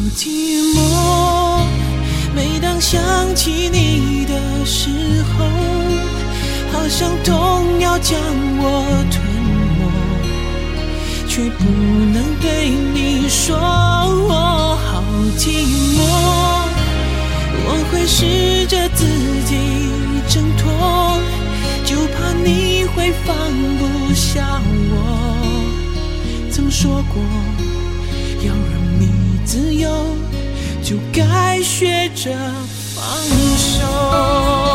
寂寞，每当想起你的时候，好像痛要将我吞没，却不能对你说我好寂寞。我会试着自己挣脱，就怕你会放不下我。曾说过要让你自由，就该学着放手。